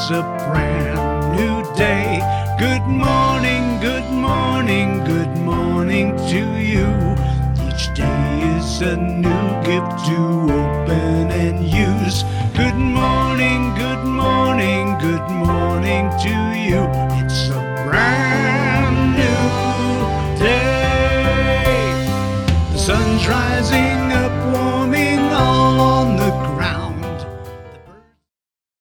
It's a brand new day. Good morning, good morning, good morning to you. Each day is a new gift to open and use. Good morning.